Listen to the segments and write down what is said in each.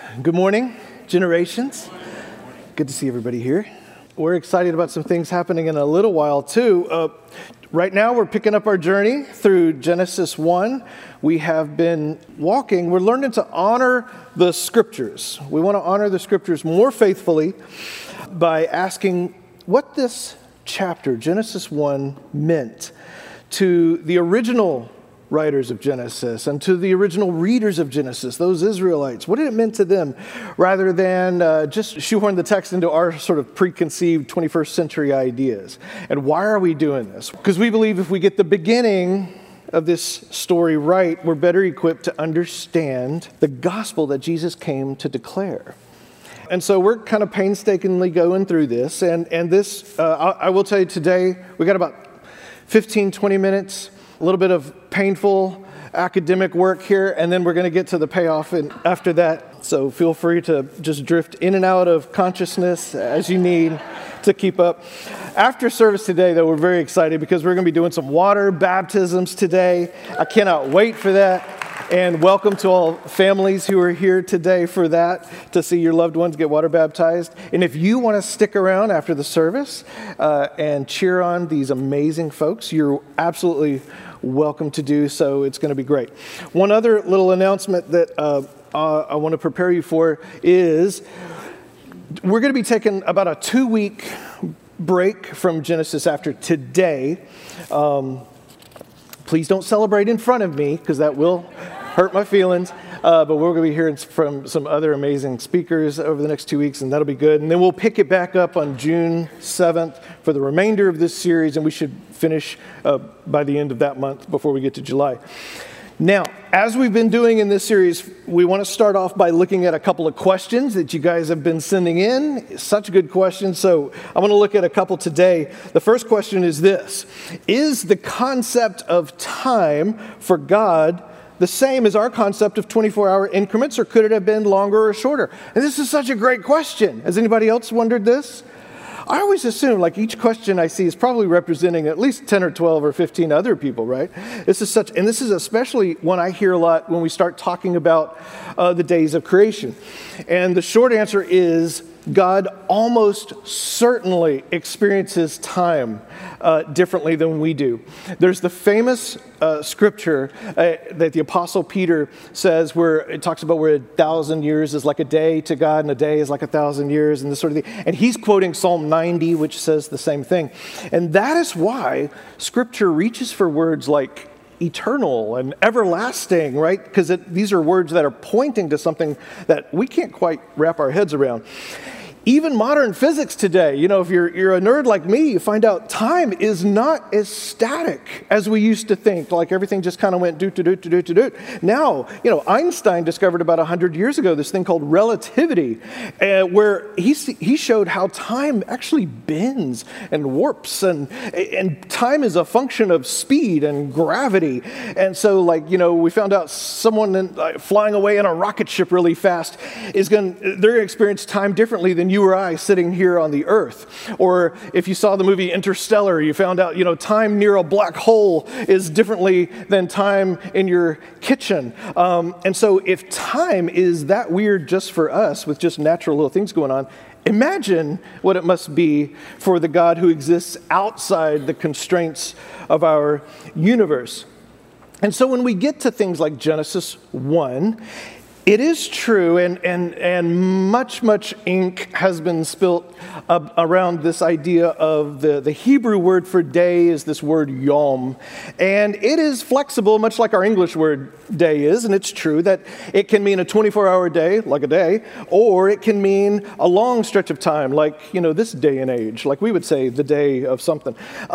Good morning, Generations. Good to see everybody here. We're excited about some things happening in a little while, too. Right now, we're picking up our journey through Genesis 1. We have been walking. We're learning to honor the Scriptures. We want to honor the Scriptures more faithfully by asking what this chapter, Genesis 1, meant to the original writers of Genesis and to the original readers of Genesis, those Israelites. What did it mean to them, rather than just shoehorn the text into our sort of preconceived 21st century ideas? And why are we doing this? Because we believe if we get the beginning of this story right, we're better equipped to understand the gospel that Jesus came to declare. And so we're kind of painstakingly going through this. And this, I will tell you today, we got about 15, 20 minutes, a little bit of painful academic work here, and then we're going to get to the payoff after that. So feel free to just drift in and out of consciousness as you need to keep up. After service today, though, we're very excited because we're going to be doing some water baptisms today. I cannot wait for that. And welcome to all families who are here today for that, to see your loved ones get water baptized. And if you want to stick around after the service and cheer on these amazing folks, you're absolutely welcome to do so. It's going to be great. One other little announcement that I want to prepare you for is we're going to be taking about a 2-week break from Genesis after today. Please don't celebrate in front of me, because that will hurt my feelings. But we're going to be hearing from some other amazing speakers over the next 2 weeks, and that'll be good. And then we'll pick it back up on June 7th for the remainder of this series, and we should finish by the end of that month before we get to July. Now, as we've been doing in this series, we want to start off by looking at a couple of questions that you guys have been sending in. Such good questions. So I want to look at a couple today. The first question is this: is the concept of time for God the same as our concept of 24-hour increments, or could it have been longer or shorter? And this is such a great question. Has anybody else wondered this? I always assume, like, each question I see is probably representing at least 10 or 12 or 15 other people, right? This is especially one I hear a lot when we start talking about the days of creation. And the short answer is God almost certainly experiences time differently than we do. There's the famous scripture that the Apostle Peter says, where it talks about where 1,000 years is like a day to God, and a day is like 1,000 years, and this sort of thing. And he's quoting Psalm 90, which says the same thing. And that is why Scripture reaches for words like eternal and everlasting, right? Because these are words that are pointing to something that we can't quite wrap our heads around. Even modern physics today, if you're a nerd like me, you find out time is not as static as we used to think, like everything just kind of went do. Now, Einstein discovered about 100 years ago this thing called relativity, where he showed how time actually bends and warps, and time is a function of speed and gravity. And so, we found out someone flying away in a rocket ship really fast they're going to experience time differently than you or I sitting here on the earth. Or if you saw the movie Interstellar, you found out, time near a black hole is differently than time in your kitchen. And so if time is that weird just for us, with just natural little things going on, imagine what it must be for the God who exists outside the constraints of our universe. And so when we get to things like Genesis 1, it is true, and much ink has been spilt around this idea of the Hebrew word for day is this word yom. And it is flexible, much like our English word day is, and it's true that it can mean a 24-hour day, like a day, or it can mean a long stretch of time, like, this day and age, like we would say the day of something.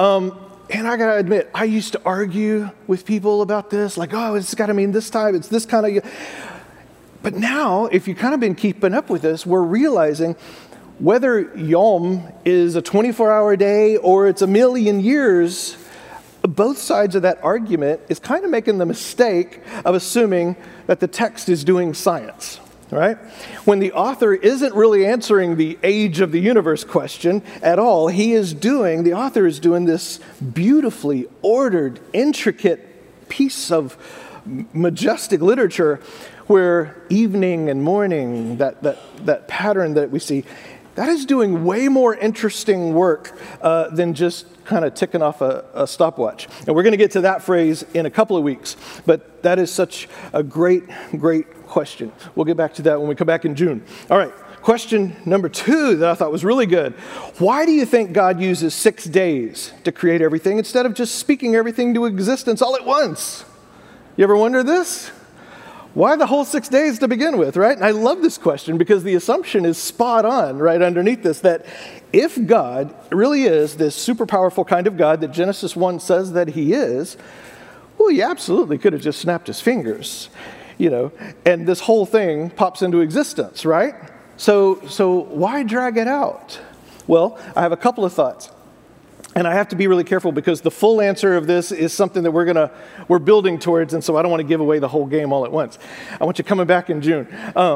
And I gotta admit, I used to argue with people about this, like, oh, it's gotta mean this time, it's this kind of... But now, if you've kind of been keeping up with this, we're realizing whether Yom is a 24-hour day or it's a million years, both sides of that argument is kind of making the mistake of assuming that the text is doing science, right? When the author isn't really answering the age of the universe question at all, the author is doing this beautifully ordered, intricate piece of majestic literature where evening and morning, that pattern that we see, that is doing way more interesting work than just kind of ticking off a stopwatch. And we're going to get to that phrase in a couple of weeks, but that is such a great question. We'll get back to that when we come back in June. All right, question number 2 that I thought was really good. Why do you think God uses 6 days to create everything instead of just speaking everything to existence all at once? You ever wonder this? Why the whole 6 days to begin with, right? And I love this question because the assumption is spot on right underneath this, that if God really is this super powerful kind of God that Genesis 1 says that he is, well, he absolutely could have just snapped his fingers, and this whole thing pops into existence, right? So why drag it out? Well, I have a couple of thoughts. And I have to be really careful because the full answer of this is something that we're building towards, and so I don't want to give away the whole game all at once. I want you coming back in June.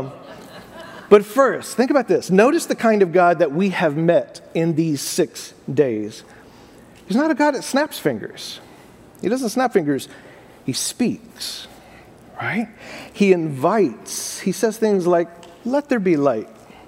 But first, think about this. Notice the kind of God that we have met in these 6 days. He's not a God that snaps fingers. He doesn't snap fingers. He speaks, right? He invites. He says things like, "Let there be light.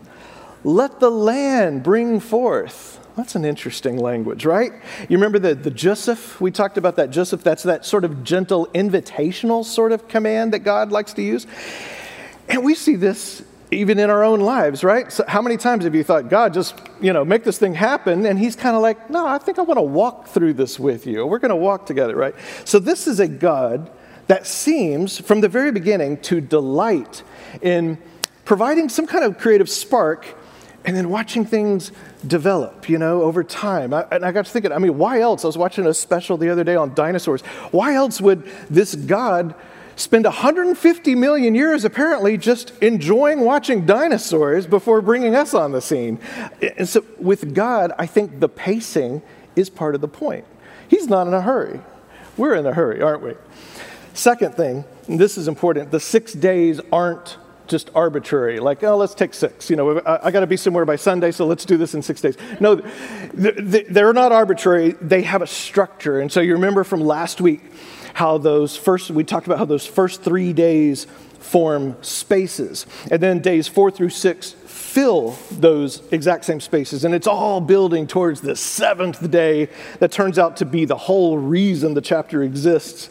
Let the land bring forth." That's an interesting language, right? You remember the Joseph? We talked about that Joseph. That's that sort of gentle, invitational sort of command that God likes to use. And we see this even in our own lives, right? So how many times have you thought, God, just, make this thing happen? And he's kind of like, no, I think I want to walk through this with you. We're going to walk together, right? So this is a God that seems, from the very beginning, to delight in providing some kind of creative spark and then watching things develop, over time. And I got to thinking, why else? I was watching a special the other day on dinosaurs. Why else would this God spend 150 million years apparently just enjoying watching dinosaurs before bringing us on the scene? And so with God, I think the pacing is part of the point. He's not in a hurry. We're in a hurry, aren't we? Second thing, and this is important, the 6 days aren't just arbitrary, like, oh, let's take 6. I got to be somewhere by Sunday, so let's do this in 6 days. No, they're not arbitrary. They have a structure. And so you remember from last week how we talked about how those first 3 days form spaces. And then days 4 through 6 fill those exact same spaces. And it's all building towards the 7th day that turns out to be the whole reason the chapter exists.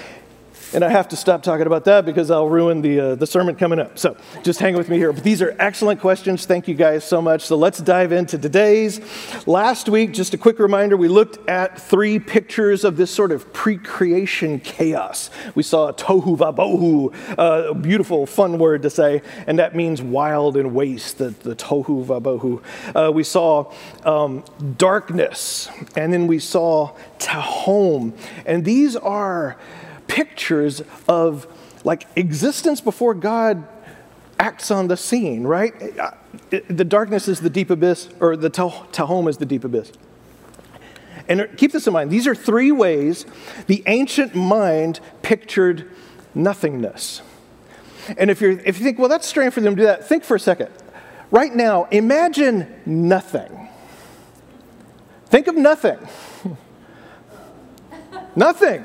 And I have to stop talking about that because I'll ruin the sermon coming up. So just hang with me here. But these are excellent questions. Thank you guys so much. So let's dive into today's. Last week, just a quick reminder, we looked at 3 pictures of this sort of pre-creation chaos. We saw tohu vabohu, a beautiful, fun word to say, and that means wild and waste, the tohu vabohu. We saw darkness, and then we saw tahom. And these are pictures of existence before God acts on the scene, right? The darkness is the deep abyss, or the tahom is the deep abyss. And keep this in mind. These are 3 ways the ancient mind pictured nothingness. And if you think, well, that's strange for them to do that, think for a second. Right now, imagine nothing. Think of nothing. Nothing.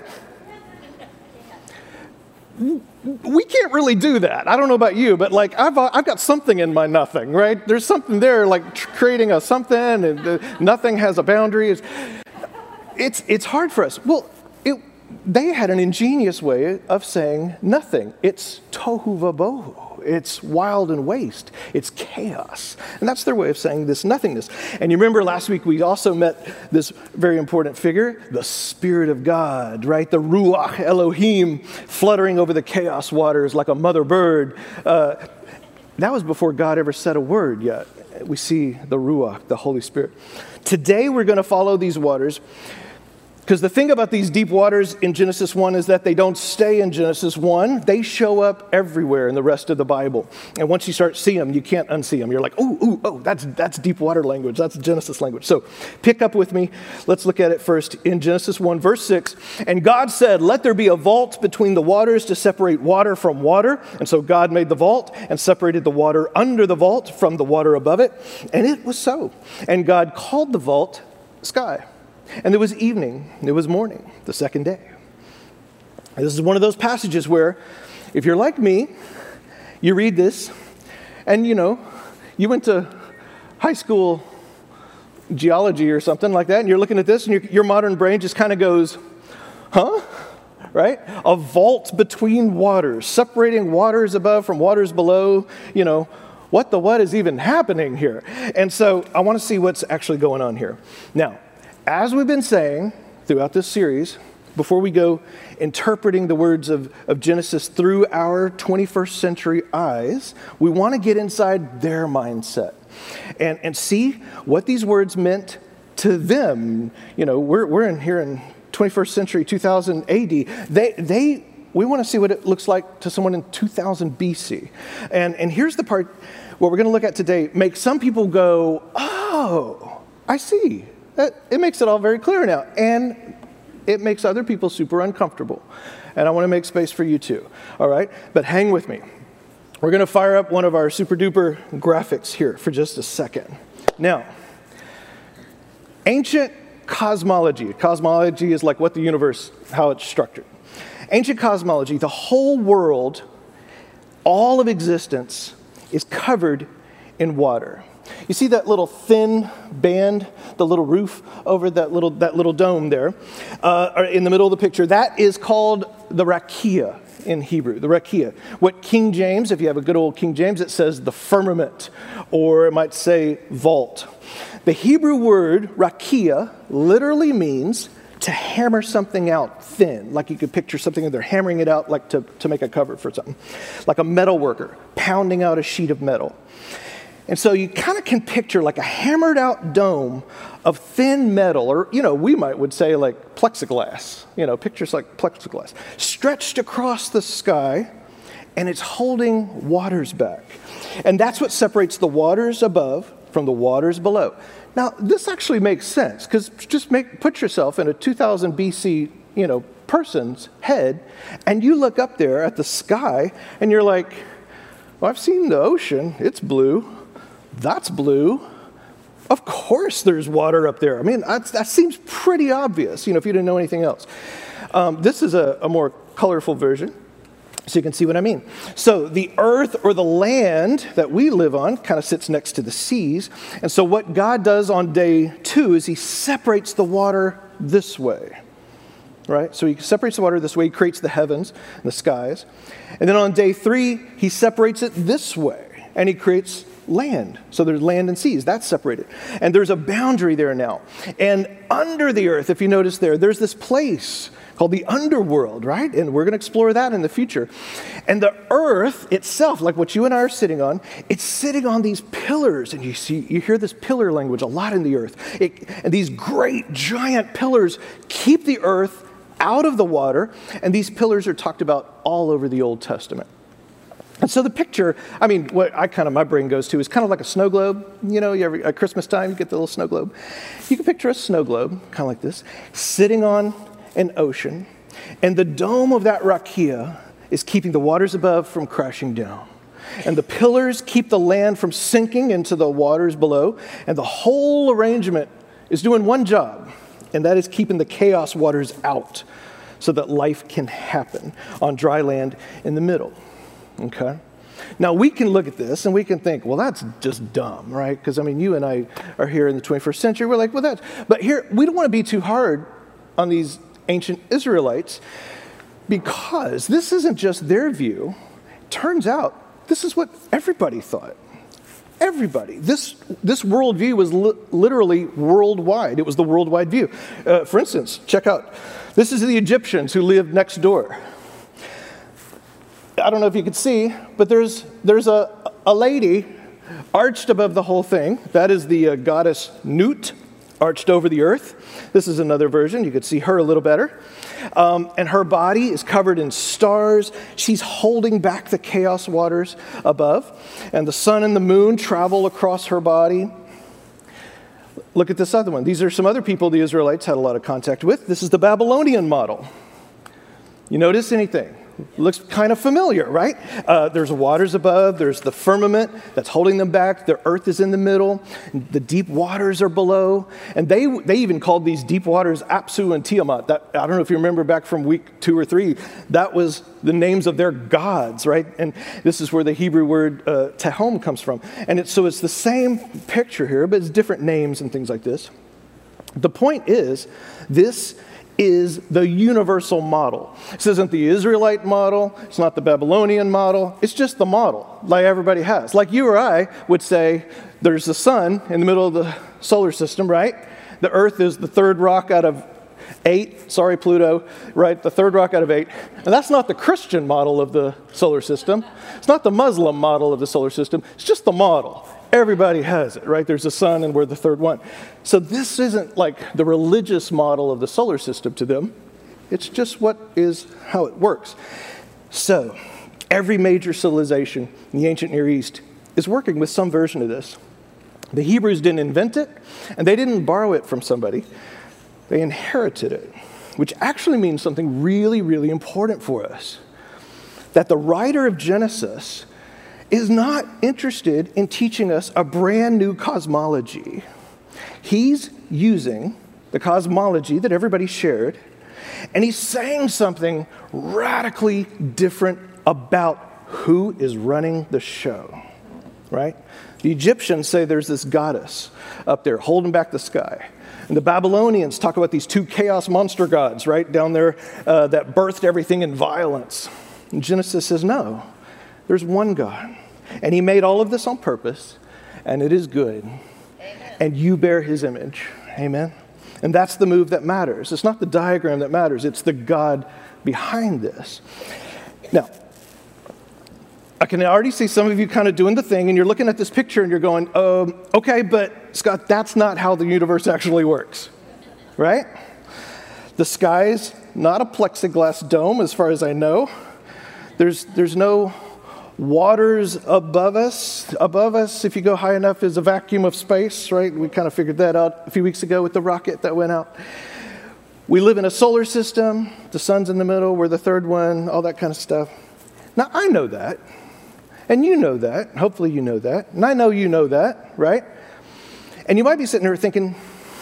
We can't really do that. I don't know about you, but I've got something in my nothing, right? There's something there, creating a something, and nothing has a boundary. It's hard for us. Well, they had an ingenious way of saying nothing. It's tohu vabohu. It's wild and waste. It's chaos. And that's their way of saying this nothingness. And you remember last week we also met this very important figure, the Spirit of God, right? The Ruach Elohim fluttering over the chaos waters like a mother bird. That was before God ever said a word yet. We see the Ruach, the Holy Spirit. Today we're going to follow these waters. Because the thing about these deep waters in Genesis 1 is that they don't stay in Genesis 1. They show up everywhere in the rest of the Bible. And once you start seeing them, you can't unsee them. You're like, oh, that's deep water language. That's Genesis language. So pick up with me. Let's look at it first in Genesis 1, verse 6. And God said, let there be a vault between the waters to separate water from water. And so God made the vault and separated the water under the vault from the water above it. And it was so. And God called the vault sky. And there was evening, and there was morning, the second day. And this is one of those passages where, if you're like me, You read this, and you went to high school geology or something like that, and you're looking at this, and your modern brain just kind of goes, huh? Right? A vault between waters, separating waters above from waters below. What is even happening here? And so I want to see what's actually going on here. Now, as we've been saying throughout this series, before we go interpreting the words of Genesis through our 21st century eyes, we want to get inside their mindset and see what these words meant to them. We're in here in 21st century, 2000 AD. We want to see what it looks like to someone in 2000 BC. And here's the part, what we're going to look at today, makes some people go, oh, I see. It makes it all very clear now. And it makes other people super uncomfortable. And I want to make space for you too. All right? But hang with me. We're going to fire up one of our super duper graphics here for just a second. Now, ancient cosmology. Cosmology is like what the universe, how it's structured. Ancient cosmology, the whole world, all of existence is covered in water. You see that little thin band, the little roof over that little dome there, in the middle of the picture? That is called the rakia in Hebrew, the rakia. What King James, if you have a good old King James, it says the firmament, or it might say vault. The Hebrew word rakia literally means to hammer something out thin, like you could picture something and they're hammering it out like to make a cover for something, like a metal worker pounding out a sheet of metal. And so you kind of can picture like a hammered out dome of thin metal, or, we would say like plexiglass, pictures like plexiglass, stretched across the sky, and it's holding waters back. And that's what separates the waters above from the waters below. Now, this actually makes sense, because just put yourself in a 2000 BC, person's head, and you look up there at the sky, and you're like, well, I've seen the ocean. It's blue. That's blue. Of course there's water up there. I mean, that seems pretty obvious, if you didn't know anything else. This is a more colorful version, so you can see what I mean. So the earth, or the land that we live on, kind of sits next to the seas. And so what God does on day 2 is he separates the water this way. Right? So he separates the water this way. He creates the heavens and the skies. And then on day 3, he separates it this way. And he creates land. So there's land and seas. That's separated. And there's a boundary there now. And under the earth, if you notice there's this place called the underworld, right? And we're going to explore that in the future. And the earth itself, like what you and I are sitting on, it's sitting on these pillars. And you hear this pillar language a lot in the earth. And these great giant pillars keep the earth out of the water. And these pillars are talked about all over the Old Testament. And so the picture, what my brain goes to is kind of like a snow globe. At Christmas time, you get the little snow globe. You can picture a snow globe, kind of like this, sitting on an ocean. And the dome of that rakia is keeping the waters above from crashing down. And the pillars keep the land from sinking into the waters below. And the whole arrangement is doing one job, and that is keeping the chaos waters out so that life can happen on dry land in the middle. Okay? Now, we can look at this and we can think, well, that's just dumb, right? Because, you and I are here in the 21st century. We're like, well, that's... But here, we don't want to be too hard on these ancient Israelites, because this isn't just their view. Turns out, this is what everybody thought. Everybody. This worldview was literally worldwide. It was the worldwide view. For instance, check out. This is the Egyptians who lived next door. I don't know if you can see, but there's a lady arched above the whole thing. That is the goddess Nut, arched over the earth. This is another version. You could see her a little better. And her body is covered in stars. She's holding back the chaos waters above. And the sun and the moon travel across her body. Look at this other one. These are some other people the Israelites had a lot of contact with. This is the Babylonian model. You notice anything? Looks kind of familiar, right? There's waters above, there's the firmament that's holding them back, the earth is in the middle, the deep waters are below, and they even called these deep waters Apsu and Tiamat. I don't know if you remember back from week 2 or 3, that was the names of their gods, right? And this is where the Hebrew word Tehom comes from. And so it's the same picture here, but it's different names and things like this. The point is, this is the universal model. This isn't the Israelite model. It's not the Babylonian model. It's just the model like everybody has. Like you or I would say, there's the sun in the middle of the solar system, right? The earth is the third rock out of 8. Sorry, Pluto, right? The third rock out of 8. And that's not the Christian model of the solar system. It's not the Muslim model of the solar system. It's just the model. Everybody has it, right? There's the sun and we're the third one. So this isn't like the religious model of the solar system to them. It's just how it works. So every major civilization in the ancient Near East is working with some version of this. The Hebrews didn't invent it, and they didn't borrow it from somebody. They inherited it, which actually means something really, really important for us. That the writer of Genesis is not interested in teaching us a brand new cosmology. He's using the cosmology that everybody shared, and he's saying something radically different about who is running the show, right? The Egyptians say there's this goddess up there holding back the sky. And the Babylonians talk about these 2 chaos monster gods, right, down there that birthed everything in violence. And Genesis says, no, there's one God. And he made all of this on purpose, and it is good. Amen. And you bear his image. Amen? And that's the move that matters. It's not the diagram that matters. It's the God behind this. Now, I can already see some of you kind of doing the thing, and you're looking at this picture, and you're going, okay, but Scott, that's not how the universe actually works, right? The sky's not a plexiglass dome, as far as I know. There's no waters above us. Above us, if you go high enough, is a vacuum of space, right? We kind of figured that out a few weeks ago with the rocket that went out. We live in a solar system. The sun's in the middle. We're the third one, all that kind of stuff. Now, I know that, and you know that. Hopefully you know that, and I know you know that, right? And you might be sitting there thinking,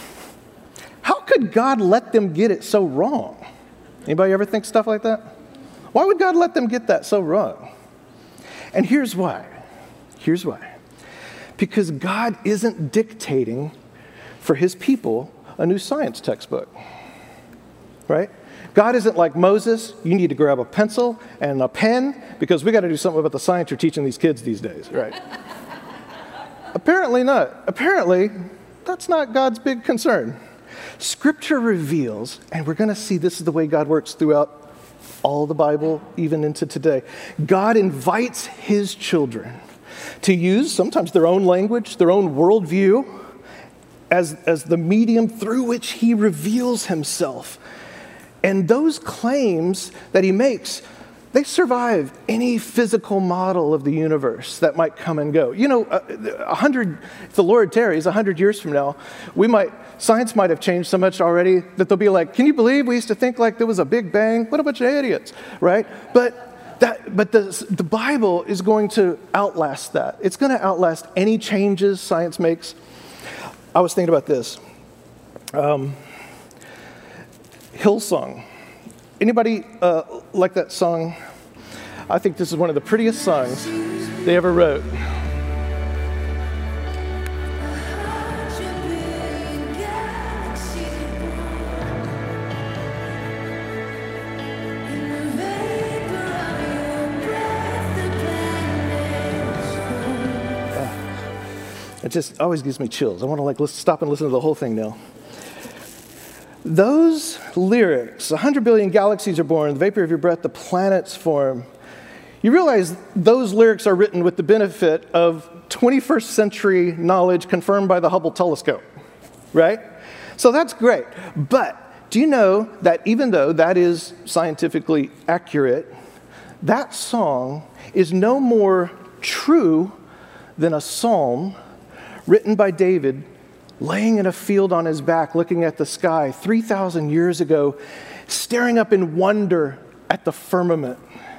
how could God let them get it so wrong? Anybody ever think stuff like that? Why would God let them get that so wrong? And here's why. Here's why. Because God isn't dictating for his people a new science textbook, right? God isn't like Moses, you need to grab a pencil and a pen because we got to do something about the science you're teaching these kids these days, right? Apparently not. Apparently, that's not God's big concern. Scripture reveals, and we're going to see this is the way God works throughout all the Bible, even into today. God invites his children to use sometimes their own language, their own worldview, as the medium through which he reveals himself. And those claims that he makes, they survive any physical model of the universe that might come and go. You know, if the Lord tarries, 100 years from now, science might have changed so much already that they'll be like, can you believe we used to think like there was a big bang? What a bunch of idiots, right? But the Bible is going to outlast that. It's going to outlast any changes science makes. I was thinking about this. Hillsong. Anybody like that song? I think this is one of the prettiest songs they ever wrote. It just always gives me chills. I want to stop and listen to the whole thing now. Those lyrics, 100 billion galaxies are born, the vapor of your breath, the planets form. You realize those lyrics are written with the benefit of 21st century knowledge confirmed by the Hubble telescope, right? So that's great. But do you know that even though that is scientifically accurate, that song is no more true than a psalm written by David laying in a field on his back, looking at the sky 3,000 years ago, staring up in wonder at the firmament.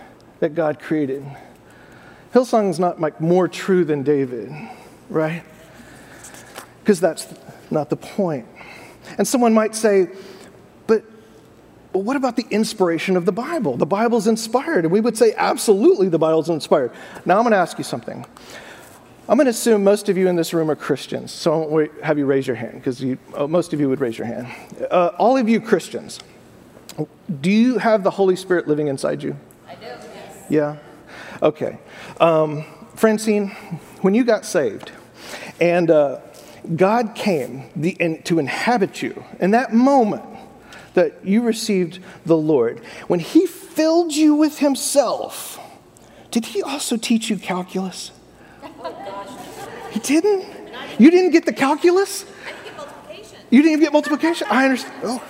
that God created. Hillsong is not like more true than David, right? Because that's not the point. And someone might say, but what about the inspiration of the Bible? The Bible's inspired. And we would say, absolutely, the Bible's inspired. Now I'm going to ask you something. I'm going to assume most of you in this room are Christians, so I won't have you raise your hand, because most of you would raise your hand. All of you Christians, do you have the Holy Spirit living inside you? I do, yes. Yeah? Okay. Francine, when you got saved, and God came to inhabit you, in that moment that you received the Lord, when he filled you with himself, did he also teach you calculus? He didn't? You didn't get the calculus? I didn't get multiplication. You didn't get multiplication? I understand. Oh.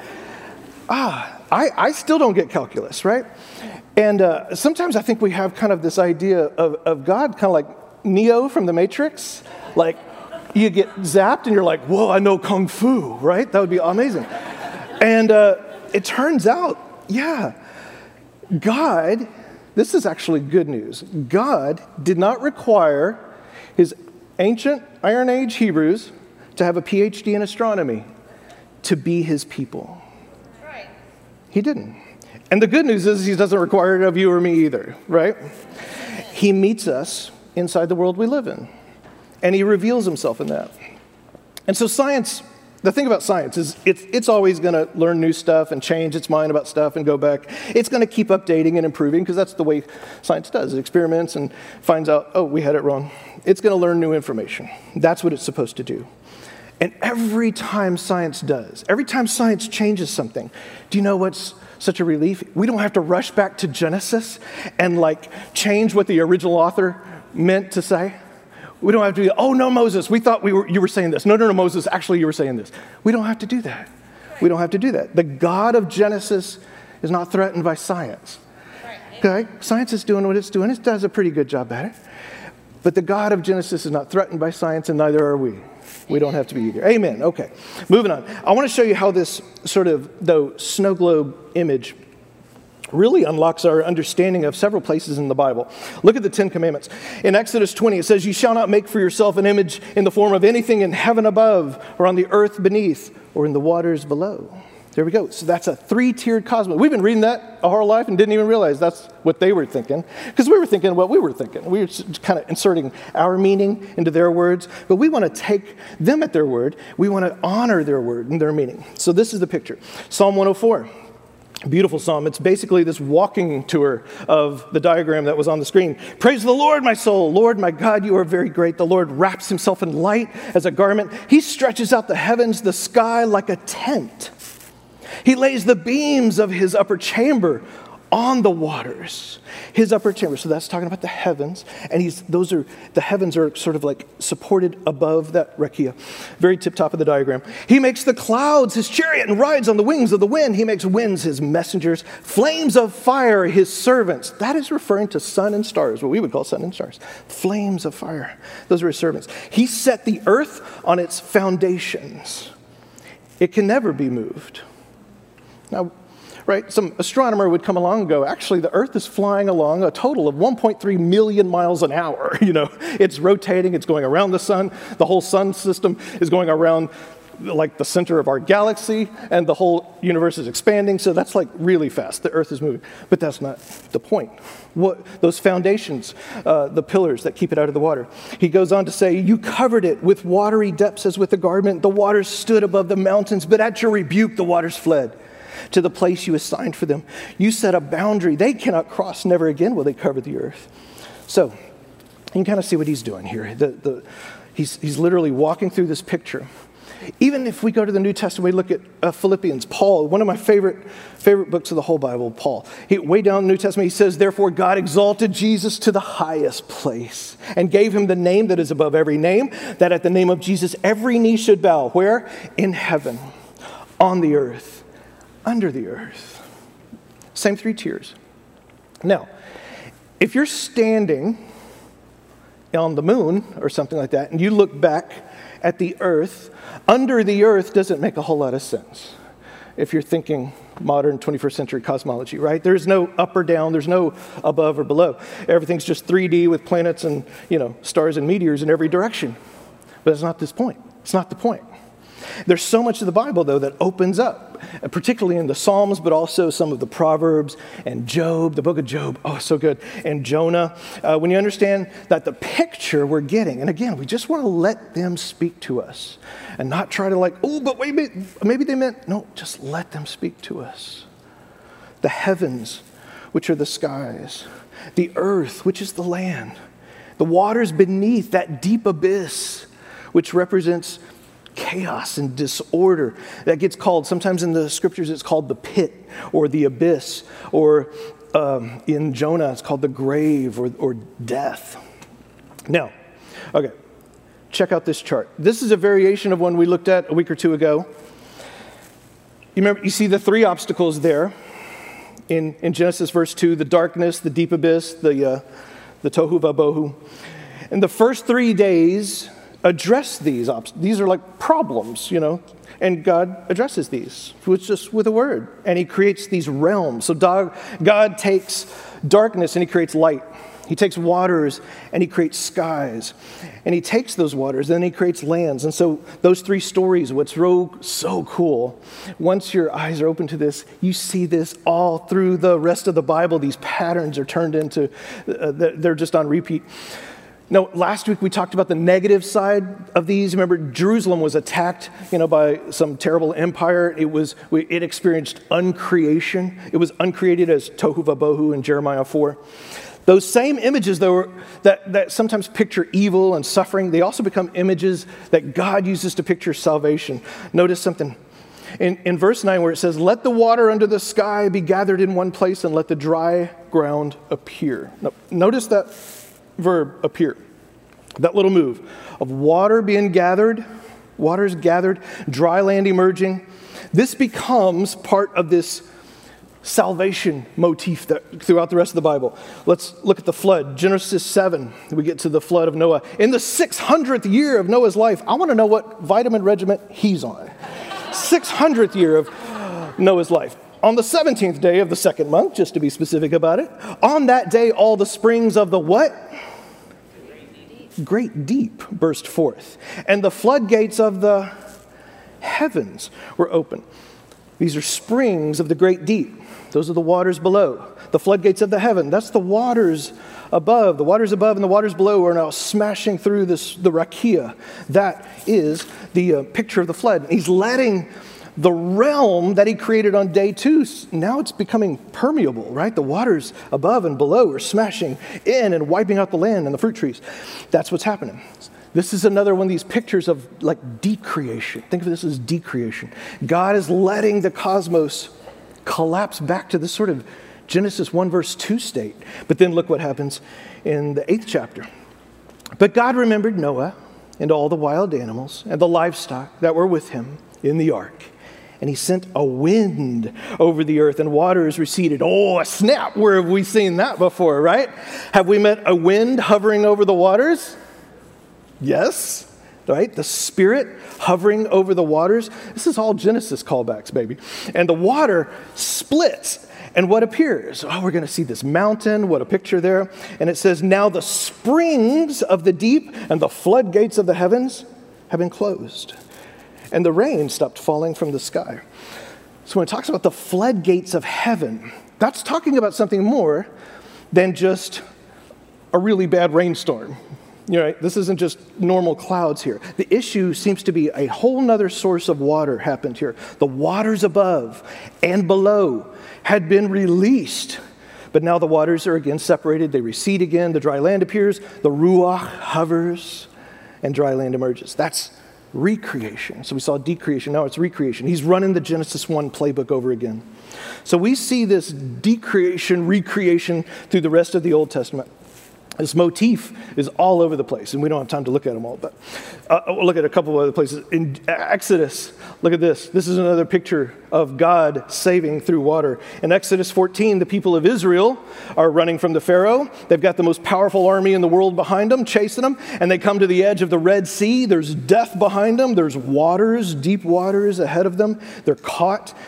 I still don't get calculus, right? And sometimes I think we have kind of this idea of God, kind of like Neo from the Matrix. Like, you get zapped and you're like, whoa, I know Kung Fu, right? That would be amazing. And it turns out, yeah, God, this is actually good news. God did not require his ancient Iron Age Hebrews to have a PhD in astronomy to be his people. Right. He didn't. And the good news is he doesn't require it of you or me either, right? He meets us inside the world we live in, and he reveals himself in that. And so science, the thing about science is it's always going to learn new stuff and change its mind about stuff and go back. It's going to keep updating and improving because that's the way science does. It experiments and finds out, oh, we had it wrong. It's going to learn new information. That's what it's supposed to do. And every time science does, every time science changes something, do you know what's such a relief? We don't have to rush back to Genesis and like change what the original author meant to say. We don't have to be, oh no, Moses, we thought you were saying this. No, Moses, actually you were saying this. We don't have to do that. We don't have to do that. The God of Genesis is not threatened by science. Okay? Science is doing what it's doing. It does a pretty good job at it. But the God of Genesis is not threatened by science, and neither are we. We don't have to be either. Amen. Okay. Moving on. I want to show you how this sort of, though, snow globe image really unlocks our understanding of several places in the Bible. Look at the Ten Commandments. In Exodus 20, it says, "You shall not make for yourself an image in the form of anything in heaven above, or on the earth beneath, or in the waters below." There we go. So that's a three-tiered cosmos. We've been reading that our whole life and didn't even realize that's what they were thinking, because we were thinking what we were thinking. We were just kind of inserting our meaning into their words, but we want to take them at their word. We want to honor their word and their meaning. So this is the picture. Psalm 104. Beautiful psalm. It's basically this walking tour of the diagram that was on the screen. Praise the Lord, my soul. Lord, my God, you are very great. The Lord wraps himself in light as a garment. He stretches out the heavens, the sky like a tent. He lays the beams of his upper chamber on the waters. His upper chamber. So that's talking about the heavens. And the heavens are sort of like supported above that rakia. Very tip top of the diagram. He makes the clouds his chariot and rides on the wings of the wind. He makes winds his messengers, flames of fire his servants. That is referring to sun and stars, what we would call sun and stars. Flames of fire. Those are his servants. He set the earth on its foundations. It can never be moved. Now, right, some astronomer would come along and go, actually, the Earth is flying along a total of 1.3 million miles an hour. It's rotating, it's going around the sun. The whole sun system is going around like the center of our galaxy, and the whole universe is expanding. So that's like really fast. The Earth is moving. But that's not the point. Those foundations, the pillars that keep it out of the water. He goes on to say, you covered it with watery depths as with a garment. The waters stood above the mountains, but at your rebuke, the waters fled to the place you assigned for them. You set a boundary they cannot cross. Never again will they cover the earth. So you can kind of see what he's doing here. He's literally walking through this picture. Even if we go to the New Testament, we look at Philippians, Paul, one of my favorite books of the whole Bible, Paul. Way down in the New Testament, he says, therefore God exalted Jesus to the highest place and gave him the name that is above every name, that at the name of Jesus every knee should bow. Where? In heaven, on the earth, under the earth. Same three tiers. Now, if you're standing on the moon or something like that, and you look back at the earth, under the earth doesn't make a whole lot of sense. if you're thinking modern 21st century cosmology, right? There's no up or down, there's no above or below. Everything's just 3D with planets and, stars and meteors in every direction. But it's not this point. It's not the point. There's so much of the Bible, though, that opens up, particularly in the Psalms, but also some of the Proverbs and Job, the book of Job, oh, so good, and Jonah. When you understand that the picture we're getting, and again, we just want to let them speak to us and not try to but wait, maybe they meant, no, just let them speak to us. The heavens, which are the skies, the earth, which is the land, the waters beneath that deep abyss, which represents chaos and disorder. That gets called, sometimes in the scriptures, it's called the pit or the abyss, or in Jonah, it's called the grave or death. Now, okay, check out this chart. This is a variation of one we looked at a week or two ago. You see the three obstacles there in Genesis verse 2, the darkness, the deep abyss, the tohu vabohu. And the first 3 days address these These are like problems, and God addresses these with a word, and he creates these realms. So God takes darkness and he creates light. He takes waters and he creates skies, and he takes those waters and then he creates lands. And so those three stories, what's so cool, once your eyes are open to this, you see this all through the rest of the Bible. These patterns are turned into, they're just on repeat. Now, last week we talked about the negative side of these. Remember, Jerusalem was attacked, by some terrible empire. It experienced uncreation. It was uncreated as tohu vabohu in Jeremiah 4. Those same images, though, that sometimes picture evil and suffering, they also become images that God uses to picture salvation. Notice something. In verse 9 where it says, "Let the water under the sky be gathered in one place and let the dry ground appear." Now, notice that verb, appear. That little move of water being gathered, waters gathered, dry land emerging. This becomes part of this salvation motif that throughout the rest of the Bible. Let's look at the flood. Genesis 7, we get to the flood of Noah. In the 600th year of Noah's life, I want to know what vitamin regiment he's on. 600th year of Noah's life. On the 17th day of the second month, just to be specific about it, on that day all the springs of the what? Great deep burst forth, and the floodgates of the heavens were open. These are springs of the great deep. Those are the waters below. The floodgates of the heaven, that's the waters above. The waters above and the waters below are now smashing through the rakia. That is the picture of the flood. He's letting the realm that he created on day 2, now it's becoming permeable, right? The waters above and below are smashing in and wiping out the land and the fruit trees. That's what's happening. This is another one of these pictures of decreation. Think of this as decreation. God is letting the cosmos collapse back to this sort of Genesis 1 verse 2 state. But then look what happens in the 8th chapter. But God remembered Noah and all the wild animals and the livestock that were with him in the ark. And he sent a wind over the earth and waters receded. Oh, a snap. Where have we seen that before, right? Have we met a wind hovering over the waters? Yes, right? The Spirit hovering over the waters. This is all Genesis callbacks, baby. And the water splits. And what appears? Oh, we're going to see this mountain. What a picture there. And it says, now the springs of the deep and the floodgates of the heavens have been closed. And the rain stopped falling from the sky. So when it talks about the floodgates of heaven, that's talking about something more than just a really bad rainstorm. Right? This isn't just normal clouds here. The issue seems to be a whole nother source of water happened here. The waters above and below had been released, but now the waters are again separated. They recede again. The dry land appears. The ruach hovers, and dry land emerges. That's recreation. So we saw decreation. Now it's recreation. He's running the Genesis 1 playbook over again. So we see this decreation, recreation through the rest of the Old Testament. This motif is all over the place, and we don't have time to look at them all, but we'll look at a couple of other places. In Exodus, look at this. This is another picture of God saving through water. In Exodus 14, the people of Israel are running from the Pharaoh. They've got the most powerful army in the world behind them, chasing them, and they come to the edge of the Red Sea. There's death behind them. There's waters, deep waters ahead of them. They're caught.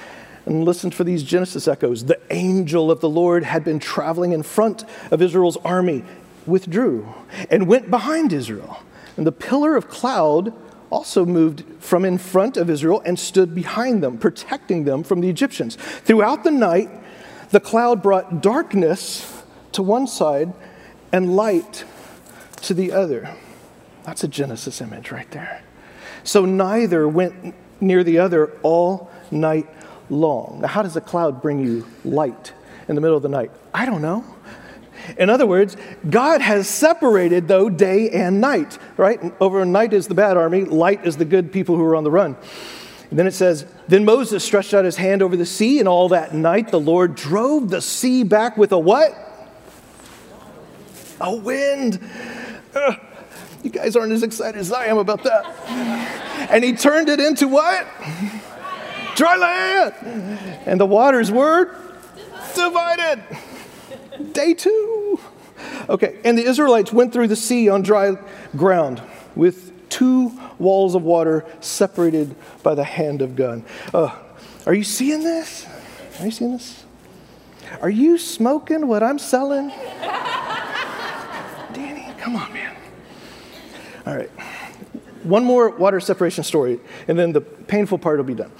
And listen for these Genesis echoes. The angel of the Lord had been traveling in front of Israel's army, withdrew, and went behind Israel. And the pillar of cloud also moved from in front of Israel and stood behind them, protecting them from the Egyptians. Throughout the night, the cloud brought darkness to one side and light to the other. That's a Genesis image right there. So neither went near the other all night long. Now, how does a cloud bring you light in the middle of the night? I don't know. In other words, God has separated, though, day and night, right? Over night is the bad army, light is the good people who are on the run. And then it says, then Moses stretched out his hand over the sea, and all that night the Lord drove the sea back with a what? A wind. You guys aren't as excited as I am about that. And he turned it into what? Dry land. And the waters were divided. Day 2. Okay, and the Israelites went through the sea on dry ground with 2 walls of water separated by the hand of God. Are you seeing this? Are you seeing this? Are you smoking what I'm selling? Danny, come on, man. All right. One more water separation story, and then the painful part will be done.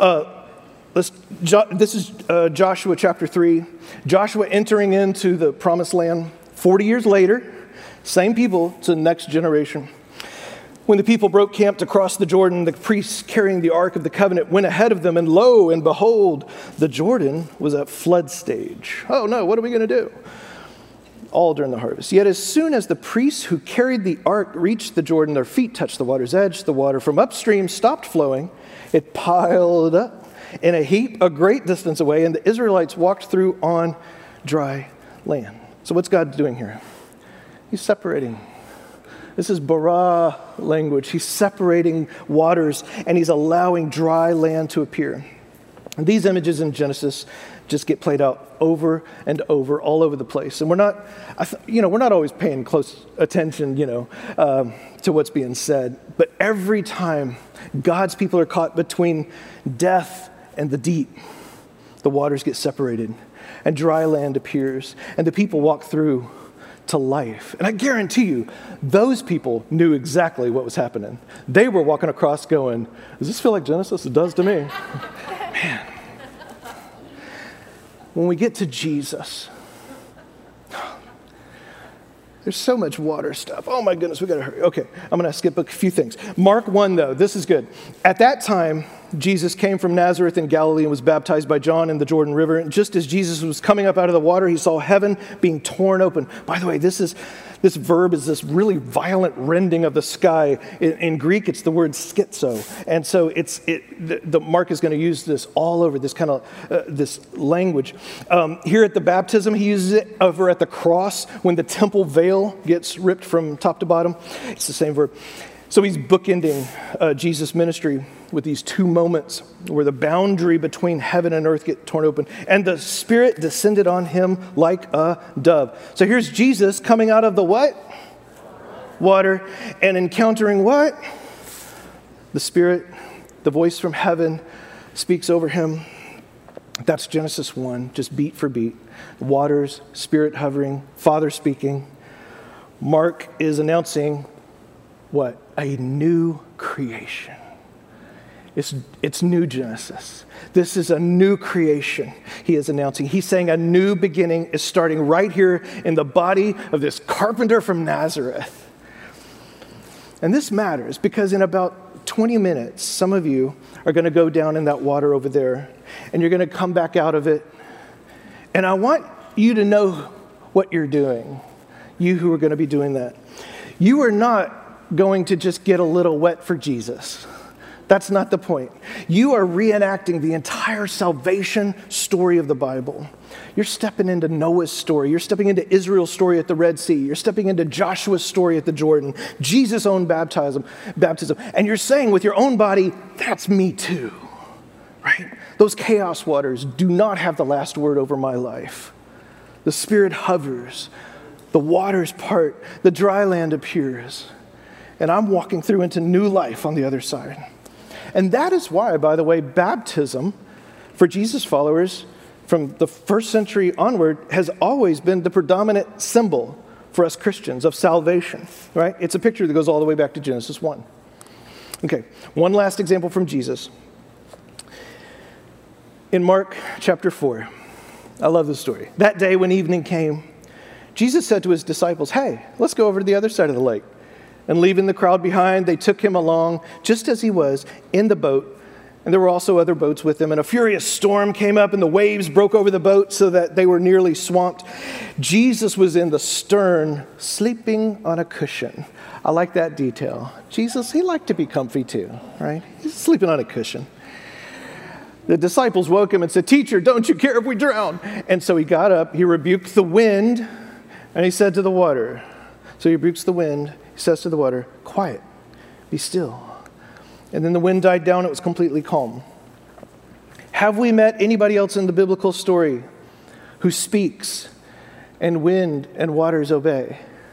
This is Joshua chapter 3. Joshua entering into the promised land 40 years later, same people to the next generation. When the people broke camp to cross the Jordan, the priests carrying the Ark of the Covenant went ahead of them, and lo and behold, the Jordan was at flood stage. Oh no, what are we going to do? All during the harvest. Yet as soon as the priests who carried the ark reached the Jordan, their feet touched the water's edge. The water from upstream stopped flowing. It piled up in a heap a great distance away, and the Israelites walked through on dry land. So what's God doing here? He's separating. This is bara language. He's separating waters, and he's allowing dry land to appear. And these images in Genesis just get played out over and over, all over the place. And we're not always paying close attention, to what's being said. But every time God's people are caught between death and the deep, the waters get separated, and dry land appears, and the people walk through to life. And I guarantee you, those people knew exactly what was happening. They were walking across going, does this feel like Genesis? It does to me. Man. When we get to Jesus, there's so much water stuff. Oh my goodness, we gotta hurry. Okay, I'm gonna skip a few things. Mark 1 though, this is good. At that time, Jesus came from Nazareth in Galilee and was baptized by John in the Jordan River. And just as Jesus was coming up out of the water, he saw heaven being torn open. By the way, this verb is this really violent rending of the sky. In Greek, it's the word schizo. And so the Mark is going to use this all over, this kind of this language. Here at the baptism, he uses it over at the cross when the temple veil gets ripped from top to bottom. It's the same verb. So he's bookending Jesus' ministry with these 2 moments where the boundary between heaven and earth get torn open, and the Spirit descended on him like a dove. So here's Jesus coming out of the what? Water, and encountering what? The Spirit, the voice from heaven speaks over him. That's Genesis 1, just beat for beat. Waters, Spirit hovering, Father speaking. Mark is announcing what? A new creation. It's new Genesis. This is a new creation he is announcing. He's saying a new beginning is starting right here in the body of this carpenter from Nazareth. And this matters because in about 20 minutes, some of you are going to go down in that water over there, and you're going to come back out of it. And I want you to know what you're doing, you who are going to be doing that. You are not going to just get a little wet for Jesus. That's not the point. You are reenacting the entire salvation story of the Bible. You're stepping into Noah's story. You're stepping into Israel's story at the Red Sea. You're stepping into Joshua's story at the Jordan, Jesus' own baptism. And you're saying with your own body, that's me too, right? Those chaos waters do not have the last word over my life. The Spirit hovers. The waters part. The dry land appears. And I'm walking through into new life on the other side. And that is why, by the way, baptism for Jesus followers, from the first century onward, has always been the predominant symbol for us Christians of salvation, right? It's a picture that goes all the way back to Genesis 1. Okay, one last example from Jesus. In Mark chapter 4, I love this story. That day when evening came, Jesus said to his disciples, "Hey, let's go over to the other side of the lake." And leaving the crowd behind, they took him along just as he was in the boat. And there were also other boats with him. And a furious storm came up and the waves broke over the boat so that they were nearly swamped. Jesus was in the stern, sleeping on a cushion. I like that detail. Jesus, he liked to be comfy too, right? He's sleeping on a cushion. The disciples woke him and said, "Teacher, don't you care if we drown?" And so he got up, he rebuked the wind, and he said to the water. So he rebukes the wind, he says to the water, "Quiet, be still." And then the wind died down, it was completely calm. Have we met anybody else in the biblical story who speaks and wind and waters obey?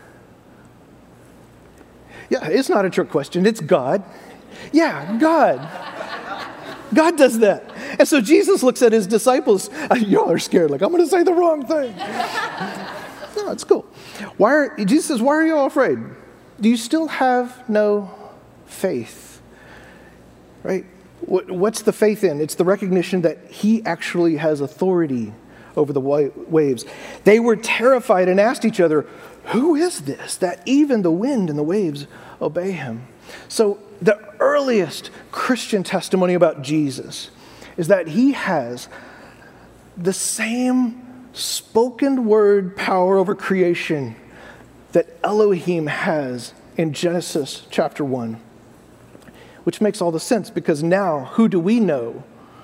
Yeah, it's not a trick question, it's God. Yeah, God. God does that. And so Jesus looks at his disciples. Y'all are scared, like, I'm going to say the wrong thing. No, it's cool. Jesus says, why are you all afraid? Do you still have no faith? Right? What's the faith in? It's the recognition that he actually has authority over the waves. They were terrified and asked each other, "Who is this that even the wind and the waves obey him?" So the earliest Christian testimony about Jesus is that he has the same spoken word power over creation that Elohim has in Genesis chapter 1. Which makes all the sense, because now, who do we know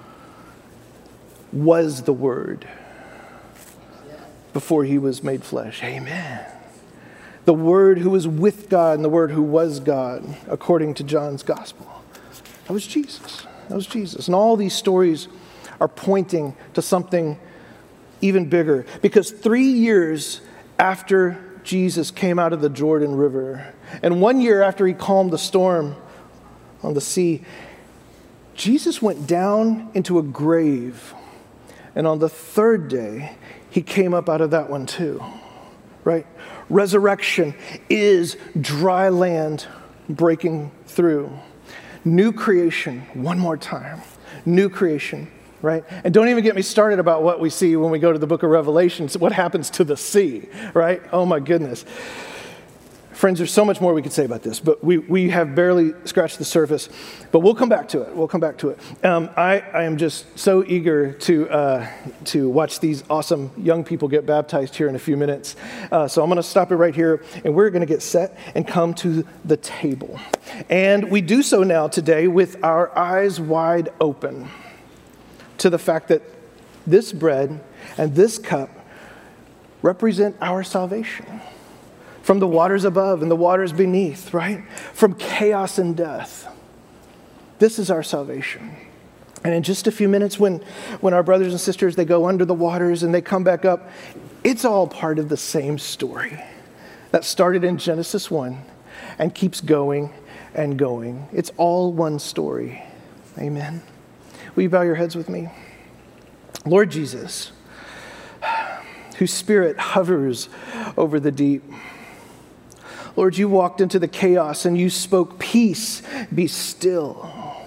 was the Word before he was made flesh? Amen. The Word who was with God and the Word who was God, according to John's Gospel. That was Jesus. That was Jesus. And all these stories are pointing to something even bigger. Because 3 years after Jesus came out of the Jordan River, and 1 year after he calmed the storm on the sea, Jesus went down into a grave. And on the third day, he came up out of that one too, right? Resurrection is dry land breaking through. New creation, one more time. New creation, right? And don't even get me started about what we see when we go to the book of Revelation, what happens to the sea, right? Oh my goodness. Friends, there's so much more we could say about this, but we have barely scratched the surface. But we'll come back to it. We'll come back to it. I am just so eager to watch these awesome young people get baptized here in a few minutes. So I'm going to stop it right here, and we're going to get set and come to the table. And we do so now today with our eyes wide open to the fact that this bread and this cup represent our salvation. From the waters above and the waters beneath, right? From chaos and death. This is our salvation. And in just a few minutes, when our brothers and sisters, they go under the waters and they come back up, it's all part of the same story that started in Genesis 1 and keeps going and going. It's all one story. Amen. Will you bow your heads with me? Lord Jesus, whose spirit hovers over the deep, Lord, you walked into the chaos and you spoke, "Peace, be still."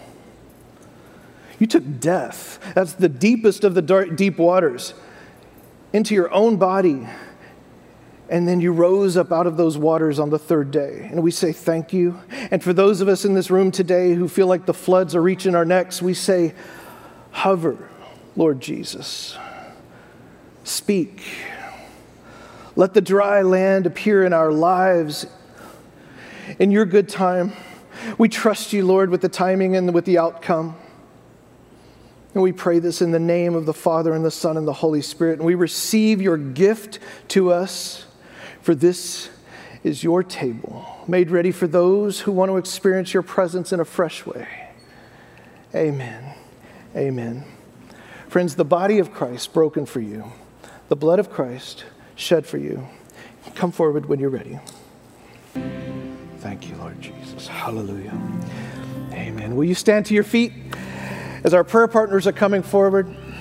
You took death, that's the deepest of the deep waters, into your own body. And then you rose up out of those waters on the third day. And we say thank you. And for those of us in this room today who feel like the floods are reaching our necks, we say, hover, Lord Jesus. Speak. Let the dry land appear in our lives in your good time. We trust you, Lord, with the timing and with the outcome. And we pray this in the name of the Father and the Son and the Holy Spirit. And we receive your gift to us, for this is your table, made ready for those who want to experience your presence in a fresh way. Amen. Amen. Friends, the body of Christ broken for you, the blood of Christ shed for you. Come forward when you're ready. Thank you, Lord Jesus. Hallelujah. Amen. Will you stand to your feet as our prayer partners are coming forward?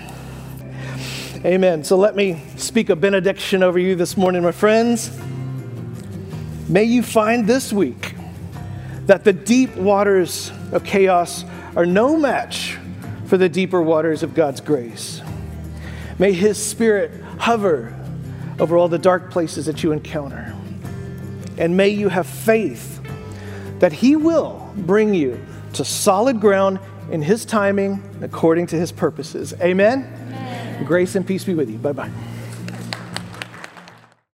Amen. So let me speak a benediction over you this morning, my friends. May you find this week that the deep waters of chaos are no match for the deeper waters of God's grace. May His Spirit hover over all the dark places that you encounter. And may you have faith that He will bring you to solid ground in His timing, according to His purposes. Amen? Amen. Grace and peace be with you. Bye-bye.